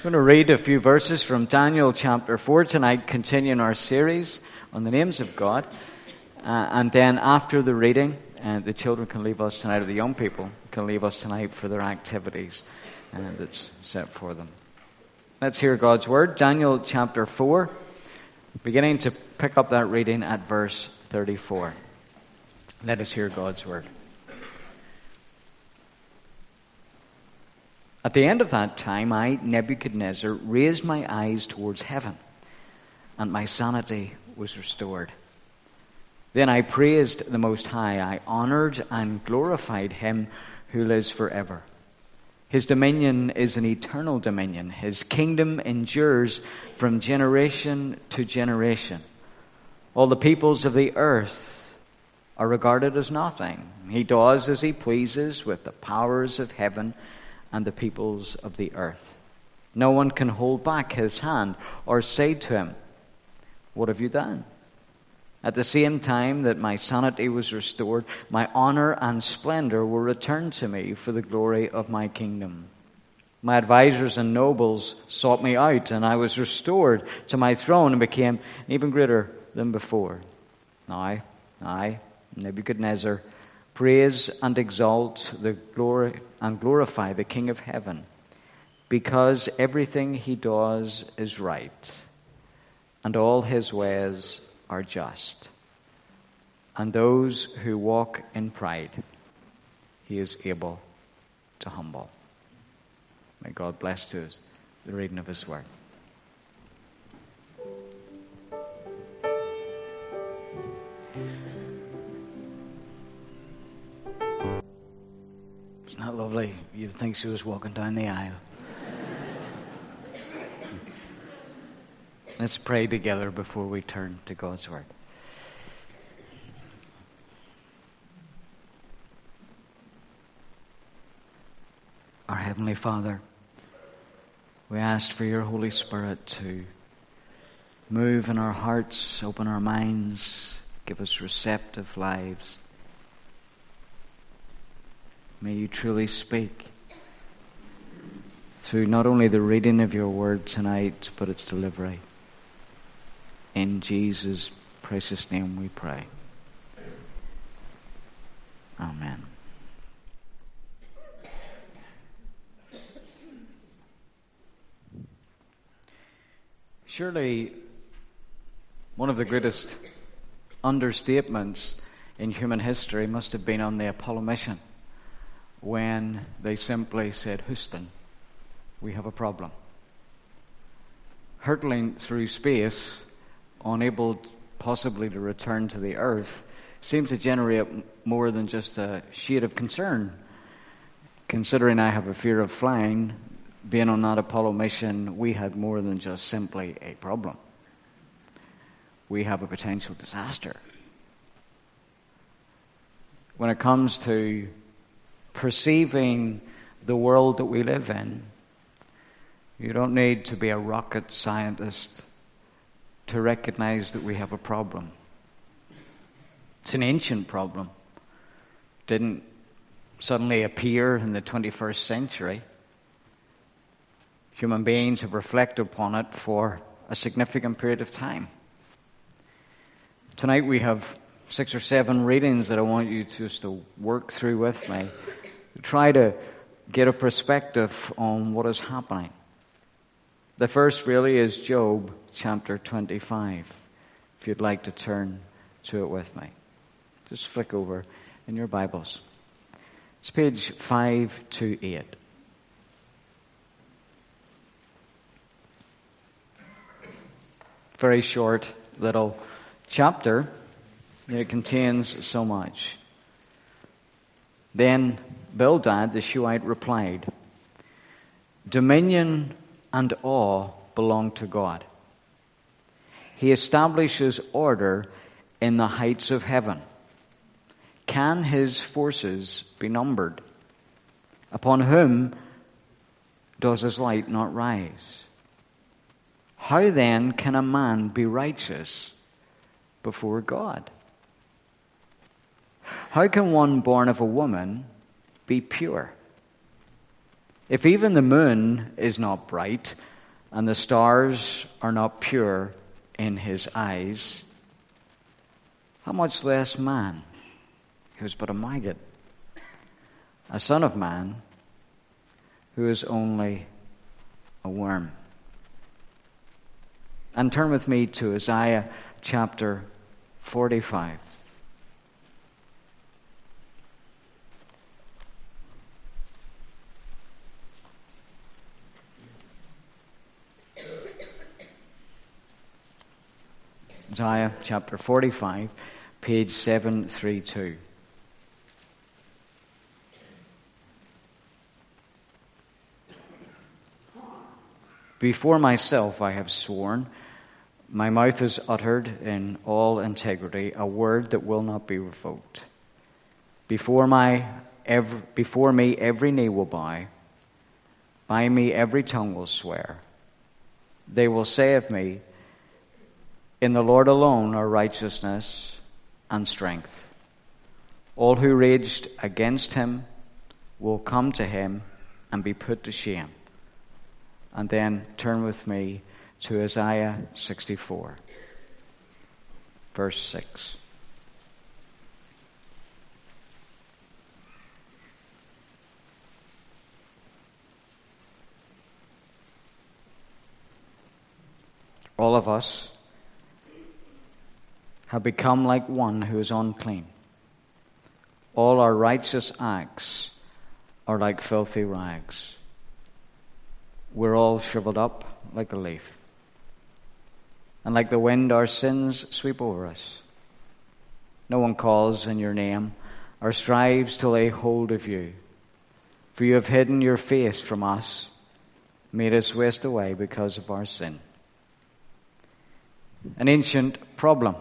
I'm going to read a few verses from Daniel chapter 4 tonight, continuing our series on the names of God. And then after the reading, the children can leave us tonight, or the young people can leave us tonight for their activities that's set for them. Let's hear God's word. Daniel chapter 4, beginning to pick up that reading at verse 34. Let us hear God's word. At the end of that time, I, Nebuchadnezzar, raised my eyes towards heaven, and my sanity was restored. Then I praised the Most High. I honored and glorified him who lives forever. His dominion is an eternal dominion. His kingdom endures from generation to generation. All the peoples of the earth are regarded as nothing. He does as he pleases with the powers of heaven and the peoples of the earth. No one can hold back his hand or say to him, "What have you done?" At the same time that my sanity was restored, my honor and splendor were returned to me for the glory of my kingdom. My advisors and nobles sought me out, and I was restored to my throne and became even greater than before. Now, I, Nebuchadnezzar, praise and exalt the glory and glorify the King of heaven, because everything he does is right, and all his ways are just. And those who walk in pride, he is able to humble. May God bless to us the reading of his word. Isn't that lovely? You'd think she was walking down the aisle. Let's pray together before we turn to God's word. Our Heavenly Father, we ask for your Holy Spirit to move in our hearts, open our minds, give us receptive lives. May you truly speak through not only the reading of your word tonight, but its delivery. In Jesus' precious name we pray. Amen. Surely, one of the greatest understatements in human history must have been on the Apollo mission, when they simply said, "Houston, we have a problem." Hurtling through space, unable possibly to return to the earth, seems to generate more than just a shade of concern. Considering I have a fear of flying, being on that Apollo mission, we had more than just simply a problem. We have a potential disaster. When it comes to perceiving the world that we live in, you don't need to be a rocket scientist to recognize that we have a problem. It's an ancient problem. Didn't suddenly appear in the 21st century. Human beings have reflected upon it for a significant period of time. Tonight we have 6 or 7 readings that I want you just to work through with me, to try to get a perspective on what is happening. The first really is Job chapter 25. If you'd like to turn to it with me, just flick over in your Bibles. It's page 528. Very short little chapter, yet it contains so much. Then Bildad the Shuhite replied, "Dominion and awe belong to God. He establishes order in the heights of heaven. Can his forces be numbered? Upon whom does his light not rise? How then can a man be righteous before God? How can one born of a woman be pure? If even the moon is not bright, and the stars are not pure in his eyes, how much less man, who is but a maggot, a son of man, who is only a worm. And turn with me to Isaiah chapter 45. Isaiah chapter 45, page 732. Before myself I have sworn, my mouth has uttered in all integrity a word that will not be revoked. Before me every knee will bow, by me every tongue will swear. They will say of me, in the Lord alone are righteousness and strength. All who raged against him will come to him and be put to shame. And then turn with me to Isaiah 64, verse 6. All of us have become like one who is unclean. All our righteous acts are like filthy rags. We're all shriveled up like a leaf. And like the wind, our sins sweep over us. No one calls in your name or strives to lay hold of you. For you have hidden your face from us, made us waste away because of our sin. An ancient problem.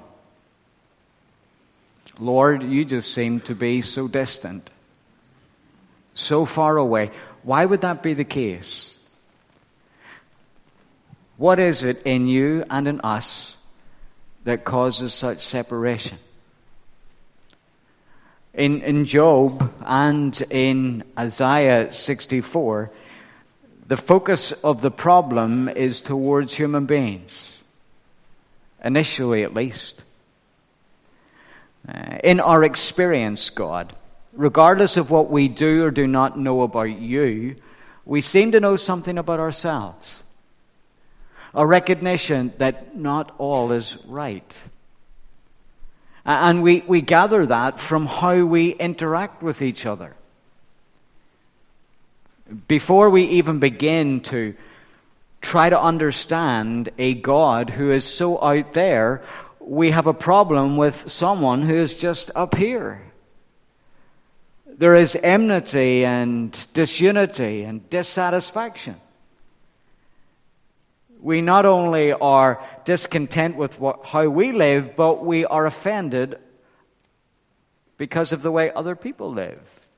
Lord, you just seem to be so distant, so far away. Why would that be the case? What is it in you and in us that causes such separation? In Job and in Isaiah 64, the focus of the problem is towards human beings, initially at least. In our experience, God, regardless of what we do or do not know about you, we seem to know something about ourselves. A recognition that not all is right. And we gather that from how we interact with each other. Before we even begin to try to understand a God who is so out there, we have a problem with someone who is just up here. There is enmity and disunity and dissatisfaction. We not only are discontent with how we live, but we are offended because of the way other people live.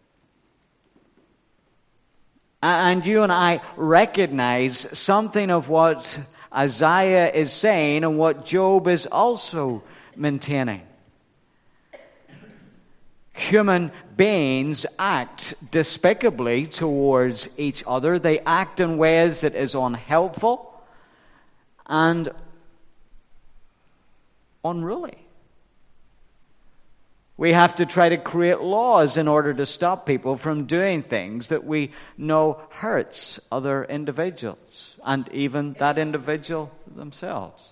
And you and I recognize something of what Isaiah is saying and what Job is also maintaining. Human beings act despicably towards each other. They act in ways that is unhelpful and unruly. We have to try to create laws in order to stop people from doing things that we know hurts other individuals and even that individual themselves.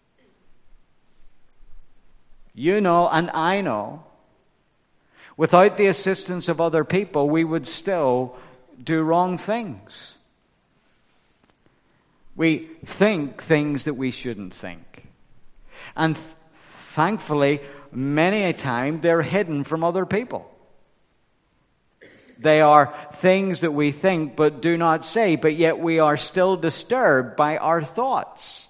You know and I know, without the assistance of other people, we would still do wrong things. We think things that we shouldn't think. And thankfully, many a time, they're hidden from other people. They are things that we think but do not say, but yet we are still disturbed by our thoughts.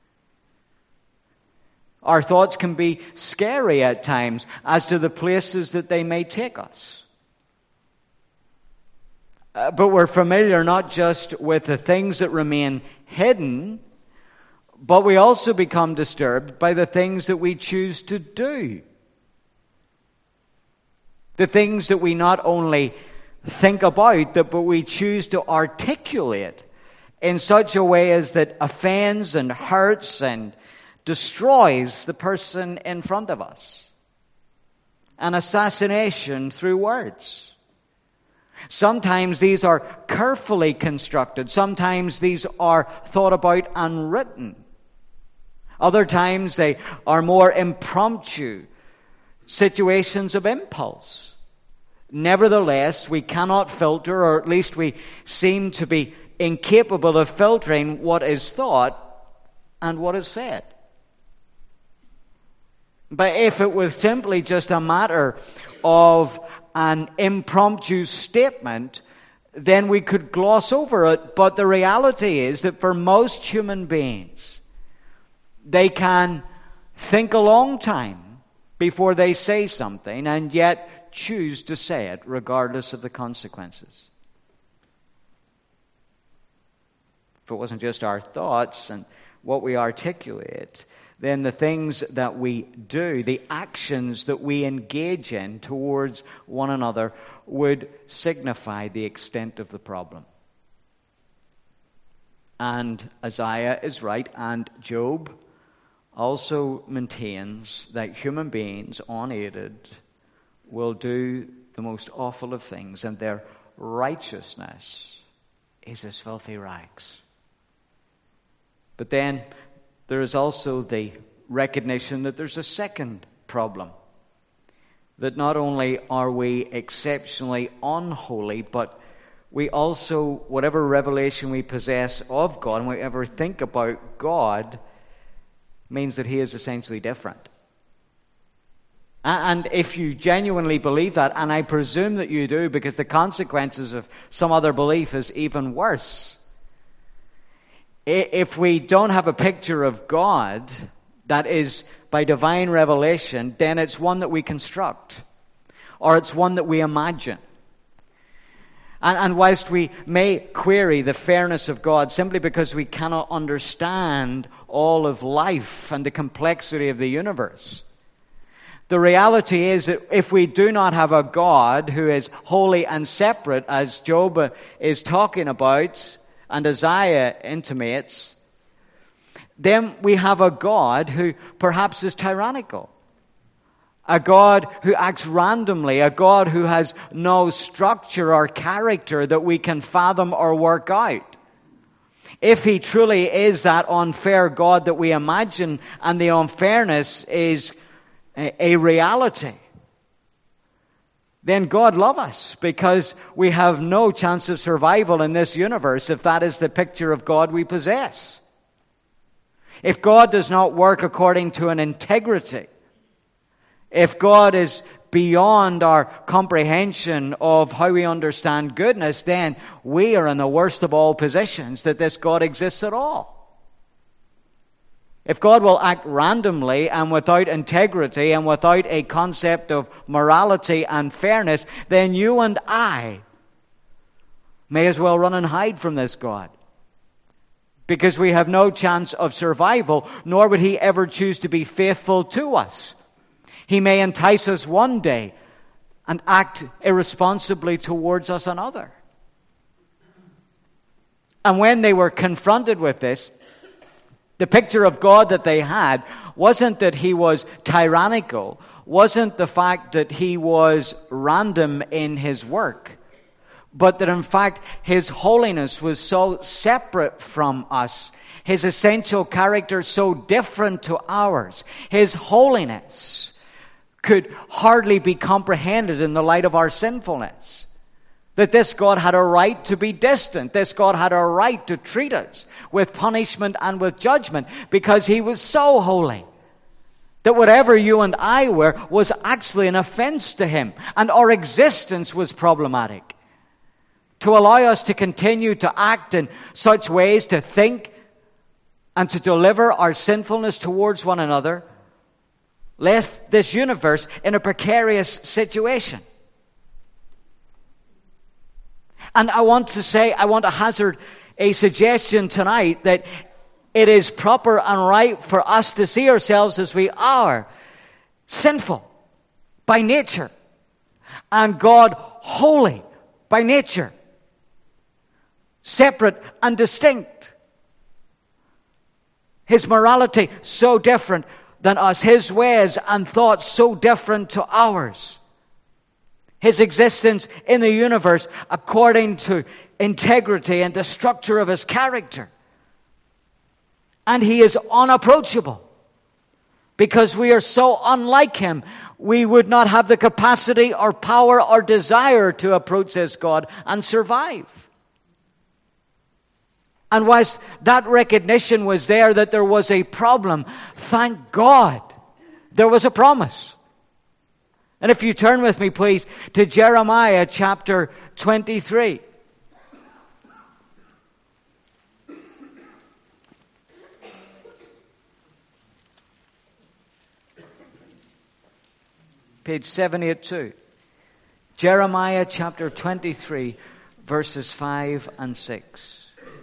Our thoughts can be scary at times as to the places that they may take us. But we're familiar not just with the things that remain hidden, but we also become disturbed by the things that we choose to do. The things that we not only think about, but we choose to articulate in such a way as that offends and hurts and destroys the person in front of us. An assassination through words. Sometimes these are carefully constructed. Sometimes these are thought about and written. Other times they are more impromptu situations of impulse. Nevertheless, we cannot filter, or at least we seem to be incapable of filtering what is thought and what is said. But if it was simply just a matter of an impromptu statement, then we could gloss over it. But the reality is that for most human beings, they can think a long time before they say something and yet choose to say it regardless of the consequences. If it wasn't just our thoughts and what we articulate, then the things that we do, the actions that we engage in towards one another would signify the extent of the problem. And Isaiah is right, and Job also maintains that human beings, unaided, will do the most awful of things, and their righteousness is as filthy rags. But then there is also the recognition that there's a second problem. That not only are we exceptionally unholy, but we also, whatever revelation we possess of God and we ever think about God, means that He is essentially different. And if you genuinely believe that, and I presume that you do, because the consequences of some other belief is even worse. If we don't have a picture of God that is by divine revelation, then it's one that we construct, or it's one that we imagine. And whilst we may query the fairness of God simply because we cannot understand all of life and the complexity of the universe, the reality is that if we do not have a God who is holy and separate, as Job is talking about, and Isaiah intimates, then we have a God who perhaps is tyrannical. A God who acts randomly. A God who has no structure or character that we can fathom or work out. If He truly is that unfair God that we imagine, and the unfairness is a reality, then God love us, because we have no chance of survival in this universe if that is the picture of God we possess. If God does not work according to an integrity, if God is beyond our comprehension of how we understand goodness, then we are in the worst of all positions that this God exists at all. If God will act randomly and without integrity and without a concept of morality and fairness, then you and I may as well run and hide from this God, because we have no chance of survival, nor would He ever choose to be faithful to us. He may entice us one day and act irresponsibly towards us another. And when they were confronted with this, the picture of God that they had wasn't that He was tyrannical, wasn't the fact that He was random in His work, but that in fact His holiness was so separate from us, His essential character so different to ours. His holiness could hardly be comprehended in the light of our sinfulness. That this God had a right to be distant. This God had a right to treat us with punishment and with judgment, because He was so holy that whatever you and I were was actually an offense to Him, and our existence was problematic. To allow us to continue to act in such ways, to think and to deliver our sinfulness towards one another, left this universe in a precarious situation. And I want to hazard a suggestion tonight that it is proper and right for us to see ourselves as we are, sinful by nature, and God holy by nature. separate and distinct. His morality so different than us. His ways and thoughts so different to ours. His existence in the universe according to integrity and the structure of his character. And he is unapproachable. Because we are so unlike him, we would not have the capacity or power or desire to approach this God and survive. And whilst that recognition was there that there was a problem, thank God there was a promise. And if you turn with me, please, to Jeremiah chapter 23. Page 782. Jeremiah chapter 23, verses 5 and 6.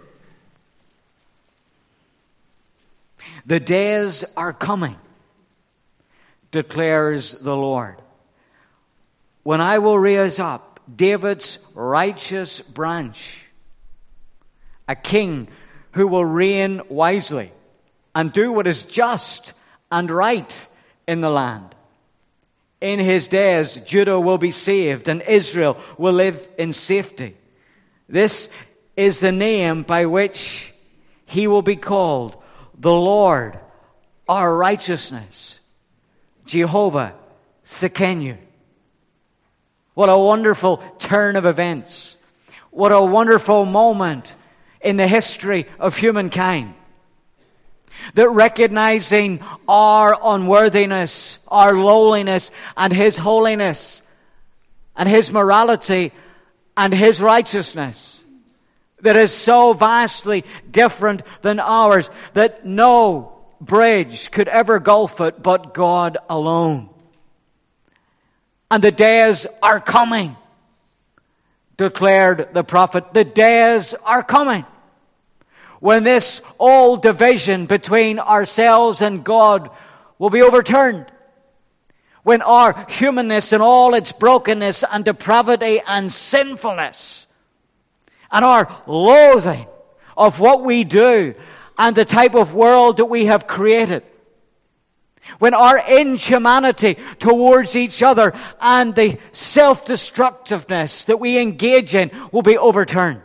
The days are coming, declares the Lord, when I will raise up David's righteous branch, a king who will reign wisely and do what is just and right in the land. In his days, Judah will be saved and Israel will live in safety. This is the name by which he will be called, the Lord, our righteousness, Jehovah Tsidkenu. What a wonderful turn of events. What a wonderful moment in the history of humankind. That recognizing our unworthiness, our lowliness, and his holiness, and his morality, and his righteousness, that is so vastly different than ours, that no bridge could ever gulf it but God alone. And the days are coming, declared the prophet. The days are coming when this old division between ourselves and God will be overturned. When our humanness and all its brokenness and depravity and sinfulness and our loathing of what we do and the type of world that we have created, when our inhumanity towards each other and the self-destructiveness that we engage in will be overturned.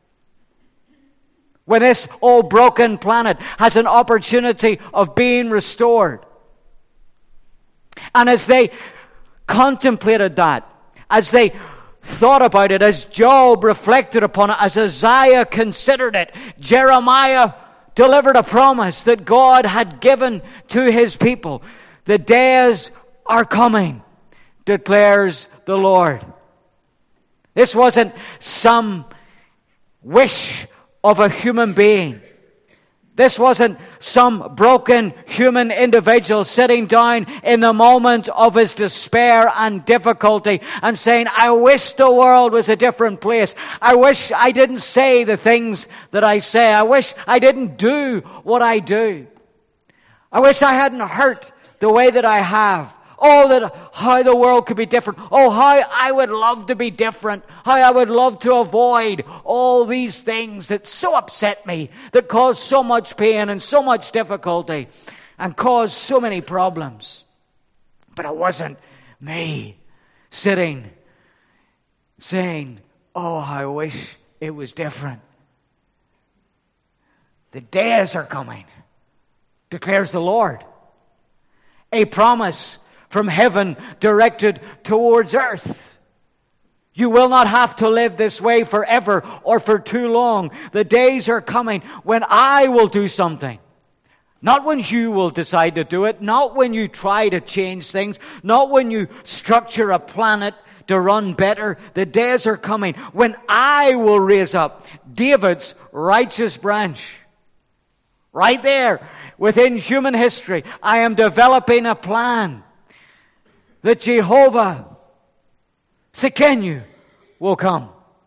When this old broken planet has an opportunity of being restored. And as they contemplated that, as they thought about it, as Job reflected upon it, as Isaiah considered it, Jeremiah delivered a promise that God had given to his people. The days are coming, declares the Lord. This wasn't some wish of a human being. This wasn't some broken human individual sitting down in the moment of his despair and difficulty and saying, I wish the world was a different place. I wish I didn't say the things that I say. I wish I didn't do what I do. I wish I hadn't hurt the way that I have. Oh, that how the world could be different. Oh, how I would love to be different. How I would love to avoid all these things that so upset me, that cause so much pain and so much difficulty and cause so many problems. But it wasn't me sitting saying, oh, I wish it was different. The days are coming, declares the Lord. A promise from heaven directed towards earth. You will not have to live this way forever or for too long. The days are coming when I will do something. Not when you will decide to do it. Not when you try to change things. Not when you structure a planet to run better. The days are coming when I will raise up David's righteous branch. Right there within human history, I am developing a plan that Jehovah Tsidkenu will come.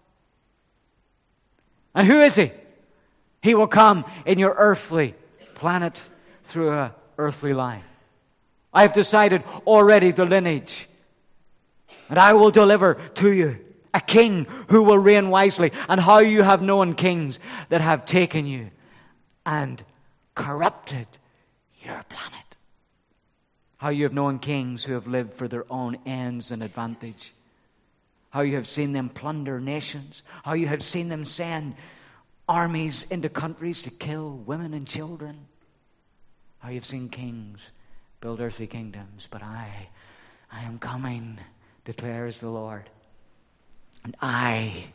And who is he? He will come in your earthly planet through an earthly line. I have decided already the lineage. And I will deliver to you A king who will reign wisely. And how you have known kings that have taken you and corrupted your planet. How you have known kings who have lived for their own ends and advantage. How you have seen them plunder nations. How you have seen them send armies into countries to kill women and children. How you have seen kings build earthly kingdoms. But I am coming, declares the Lord. And I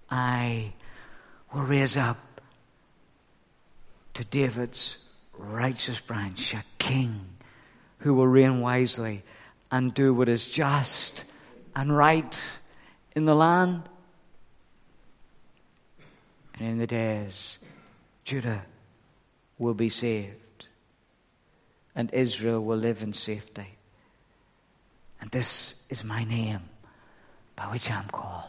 will raise up to David's righteous branch a king who will reign wisely and do what is just and right in the land. And in the days, Judah will be saved and Israel will live in safety. And this is my name by which I am called.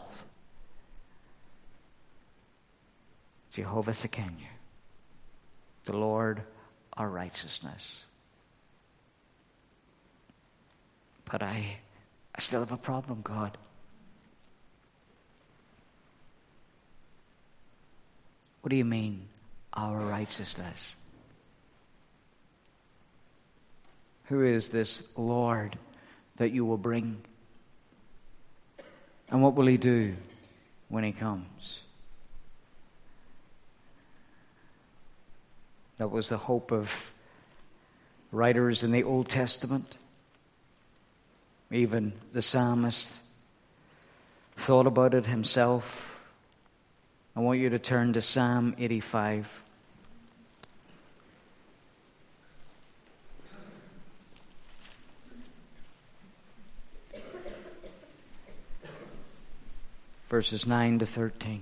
Jehovah Tsidkenu, the Lord our righteousness. But I still have a problem, God. What do you mean, our righteousness? Who is this Lord that you will bring? And what will he do when he comes? That was the hope of writers in the Old Testament. Even the psalmist thought about it himself. I want you to turn to Psalm 85. Verses 9 to 13.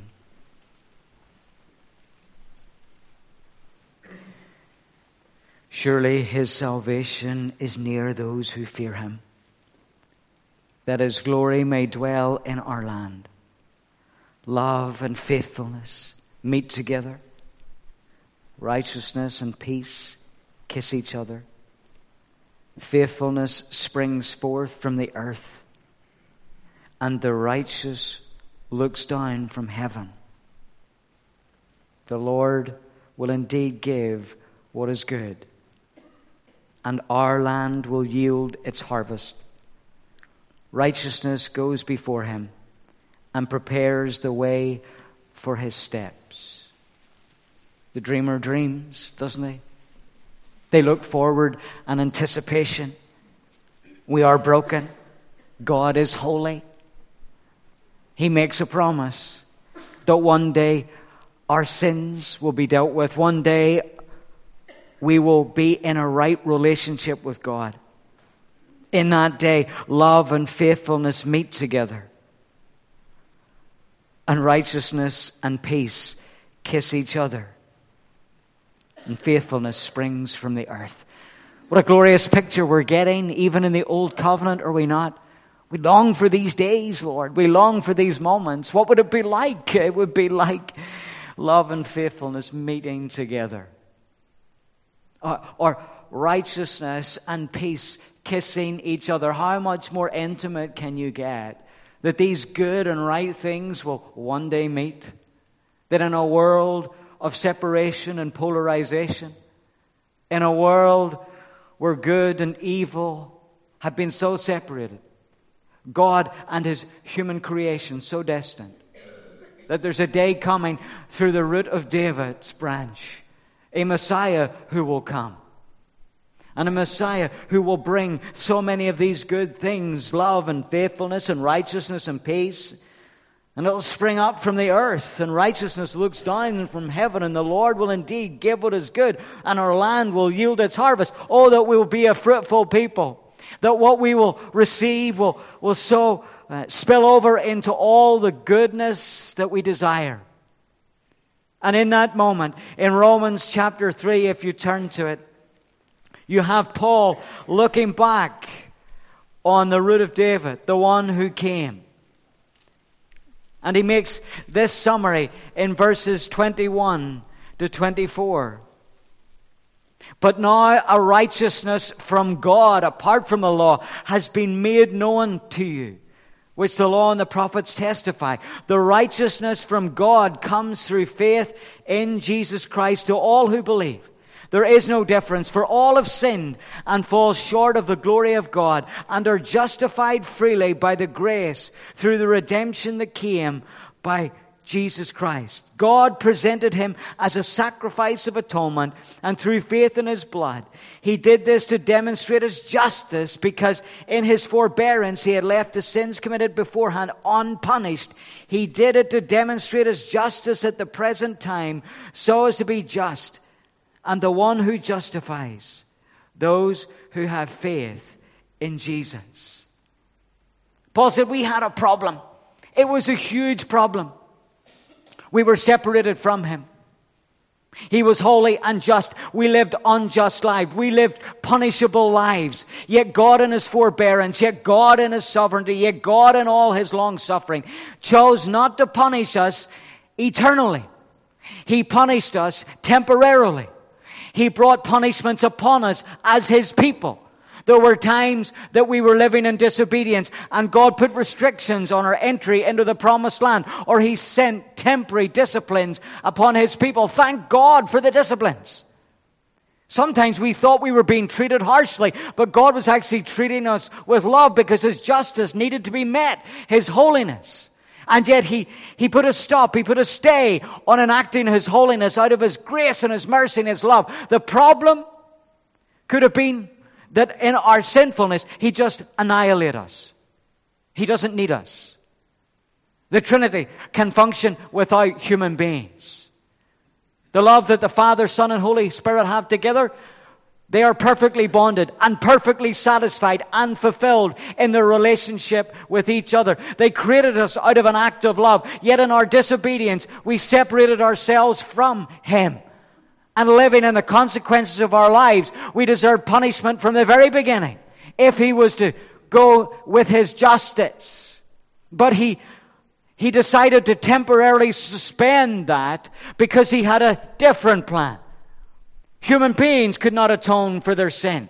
Surely his salvation is near those who fear him, that his glory may dwell in our land. Love and faithfulness meet together. Righteousness and peace kiss each other. Faithfulness springs forth from the earth, and the righteous looks down from heaven. The Lord will indeed give what is good, and our land will yield its harvest. Righteousness goes before him and prepares the way for his steps. The dreamer dreams, doesn't he? They look forward in anticipation. We are broken. God is holy. He makes a promise that one day our sins will be dealt with. One day we will be in a right relationship with God. In that day, love and faithfulness meet together. And righteousness and peace kiss each other. And faithfulness springs from the earth. What a glorious picture we're getting, even in the Old Covenant, are we not? We long for these days, Lord. We long for these moments. What would it be like? It would be like love and faithfulness meeting together. Or righteousness and peace kissing each other. How much more intimate can you get? That these good and right things will one day meet. That in a world of separation and polarization, in a world where good and evil have been so separated, God and his human creation so distant, that there's a day coming through the root of David's branch, a Messiah who will come. And a Messiah who will bring so many of these good things, love and faithfulness and righteousness and peace. And it'll spring up from the earth, and righteousness looks down from heaven, and the Lord will indeed give what is good, and our land will yield its harvest. Oh, that we will be a fruitful people. That what we will receive will so spill over into all the goodness that we desire. And in that moment, in Romans chapter 3, if you turn to it, you have Paul looking back on the root of David, the one who came. And he makes this summary in verses 21 to 24. But now a righteousness from God, apart from the law, has been made known to you, which the law and the prophets testify. The righteousness from God comes through faith in Jesus Christ to all who believe. There is no difference, for all have sinned and fall short of the glory of God and are justified freely by the grace through the redemption that came by Jesus Christ. God presented him as a sacrifice of atonement, and through faith in his blood, he did this to demonstrate his justice, because in his forbearance he had left the sins committed beforehand unpunished. He did it to demonstrate his justice at the present time, so as to be just and the one who justifies those who have faith in Jesus. Paul said we had a problem. It was a huge problem. We were separated from him. He was holy and just. We lived unjust lives. We lived punishable lives. Yet God in his forbearance, yet God in his sovereignty, yet God in all his long suffering chose not to punish us eternally. He punished us temporarily. He brought punishments upon us as his people. There were times that we were living in disobedience, and God put restrictions on our entry into the promised land, or he sent temporary disciplines upon his people. Thank God for the disciplines. Sometimes we thought we were being treated harshly, but God was actually treating us with love, because his justice needed to be met, his holiness. And yet he put a stop, he put a stay on enacting his holiness out of his grace and his mercy and his love. The problem could have been that in our sinfulness, he just annihilates us. He doesn't need us. The Trinity can function without human beings. The love that the Father, Son, and Holy Spirit have together, they are perfectly bonded and perfectly satisfied and fulfilled in their relationship with each other. They created us out of an act of love, yet in our disobedience, we separated ourselves from him. And living in the consequences of our lives, we deserve punishment from the very beginning if he was to go with his justice. But he decided to temporarily suspend that because he had a different plan. Human beings could not atone for their sin.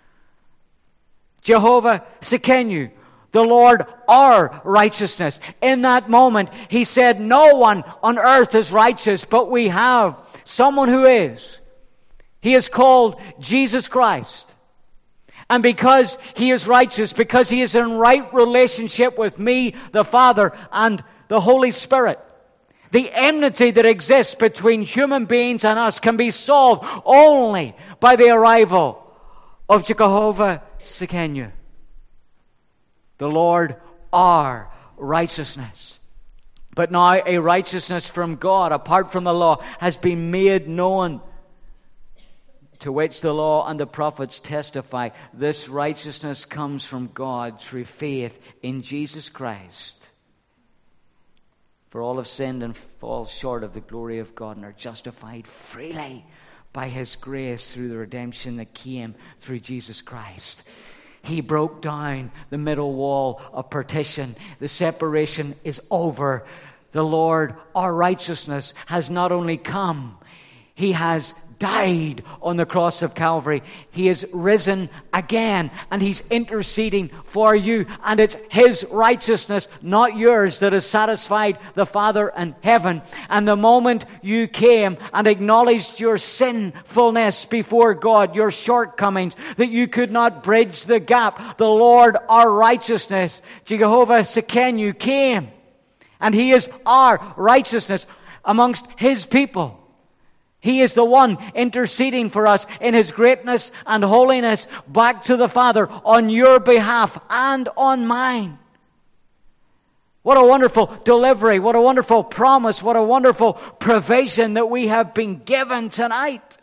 Jehovah Tsidkenu, the Lord our righteousness. In that moment, he said, no one on earth is righteous, but we have someone who is. He is called Jesus Christ. And because he is righteous, because he is in right relationship with me, the Father, and the Holy Spirit, the enmity that exists between human beings and us can be solved only by the arrival of Jehovah Tsidkenu, the Lord our righteousness. But now a righteousness from God, apart from the law, has been made known, to which the law and the prophets testify. This righteousness comes from God through faith in Jesus Christ. For all have sinned and fall short of the glory of God, and are justified freely by his grace through the redemption that came through Jesus Christ. He broke down the middle wall of partition. The separation is over. The Lord, our righteousness, has not only come, he has died on the cross of Calvary. He is risen again, and he's interceding for you. And it's his righteousness, not yours, that has satisfied the Father in heaven. And the moment you came and acknowledged your sinfulness before God, your shortcomings, that you could not bridge the gap, the Lord, our righteousness, Jehovah Tsidkenu, came. And he is our righteousness amongst his people. He is the one interceding for us in his greatness and holiness back to the Father on your behalf and on mine. What a wonderful delivery, what a wonderful promise, what a wonderful provision that we have been given tonight.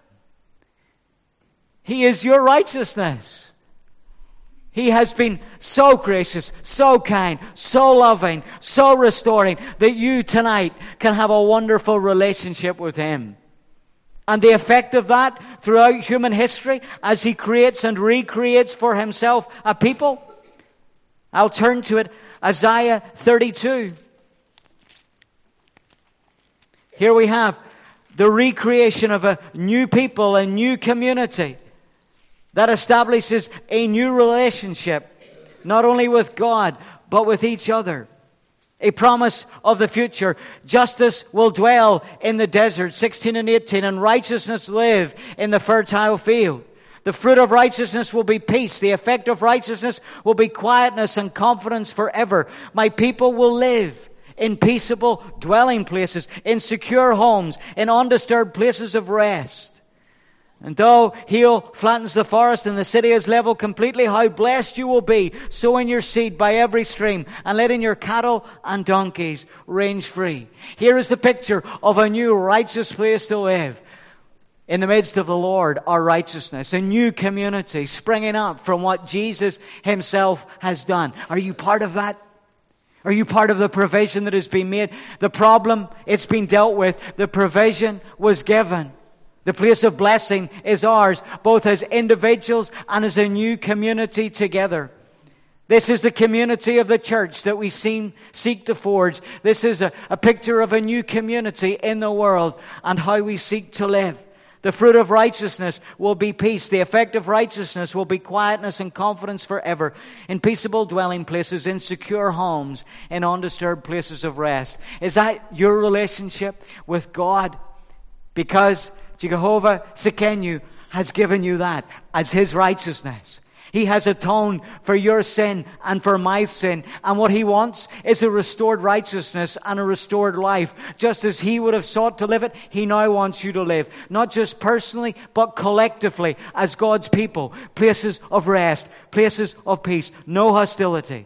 He is your righteousness. He has been so gracious, so kind, so loving, so restoring, that you tonight can have a wonderful relationship with him. And the effect of that throughout human history, as he creates and recreates for himself a people. I'll turn to it. Isaiah 32. Here we have the recreation of a new people, a new community that establishes a new relationship, not only with God, but with each other. A promise of the future. Justice will dwell in the desert, 16 and 18, and righteousness live in the fertile field. The fruit of righteousness will be peace. The effect of righteousness will be quietness and confidence forever. My people will live in peaceable dwelling places, in secure homes, in undisturbed places of rest. And though hail flattens the forest and the city is leveled completely, how blessed you will be, sowing your seed by every stream and letting your cattle and donkeys range free. Here is the picture of a new righteous place to live. In the midst of the Lord, our righteousness, a new community springing up from what Jesus himself has done. Are you part of that? Are you part of the provision that has been made? The problem, it's been dealt with. The provision was given. The place of blessing is ours, both as individuals and as a new community together. This is the community of the church that we seek to forge. This is a picture of a new community in the world and how we seek to live. The fruit of righteousness will be peace. The effect of righteousness will be quietness and confidence forever. In peaceable dwelling places, in secure homes, in undisturbed places of rest. Is that your relationship with God? Because Jehovah Tsidkenu has given you that as his righteousness. He has atoned for your sin and for my sin. And what he wants is a restored righteousness and a restored life. Just as he would have sought to live it, he now wants you to live. Not just personally, but collectively as God's people. Places of rest, places of peace, no hostility.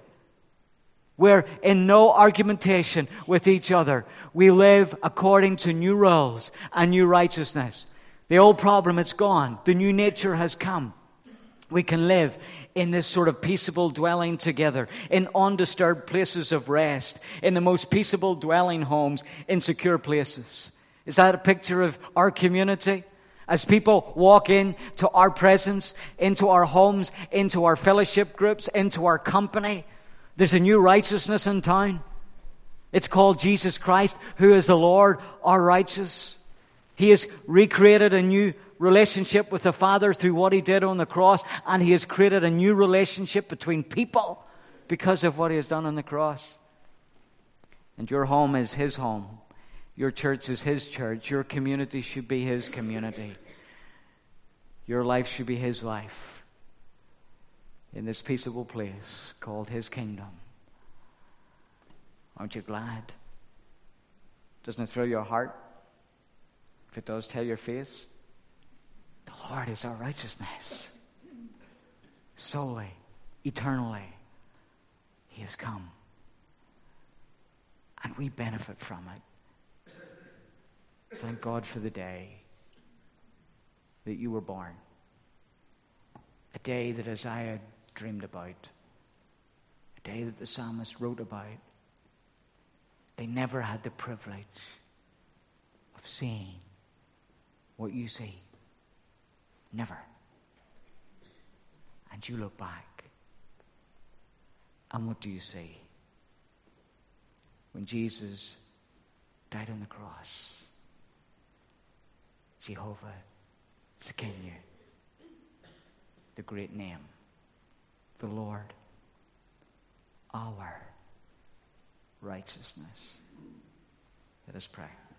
We're in no argumentation with each other. We live according to new rules and new righteousness. The old problem, it's gone. The new nature has come. We can live in this sort of peaceable dwelling together, in undisturbed places of rest, in the most peaceable dwelling homes, in secure places. Is that a picture of our community? As people walk into our presence, into our homes, into our fellowship groups, into our company, there's a new righteousness in town. It's called Jesus Christ, who is the Lord, our righteous. He has recreated a new relationship with the Father through what he did on the cross, and he has created a new relationship between people because of what he has done on the cross. And your home is his home. Your church is his church. Your community should be his community. Your life should be his life in this peaceable place called his kingdom. Aren't you glad? Doesn't it thrill your heart? If it does, tell your face. The Lord is our righteousness. Solely, eternally, he has come. And we benefit from it. Thank God for the day that you were born. A day that Isaiah dreamed about. A day that the psalmist wrote about. They never had the privilege of seeing what you see. Never. And you look back. And what do you see? When Jesus died on the cross, Jehovah Tsidkenu, the great name, the Lord, our righteousness. Let us pray.